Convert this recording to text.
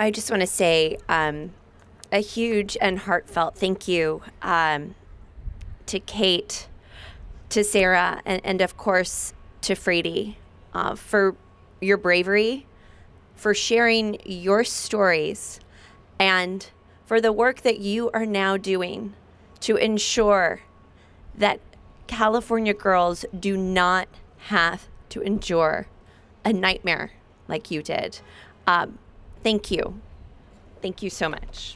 I just want to say a huge and heartfelt thank you to Kate, to Sarah, and of course to Frady for your bravery, for sharing your stories, and for the work that you are now doing to ensure that California girls do not have to endure a nightmare like you did. Thank you. Thank you so much.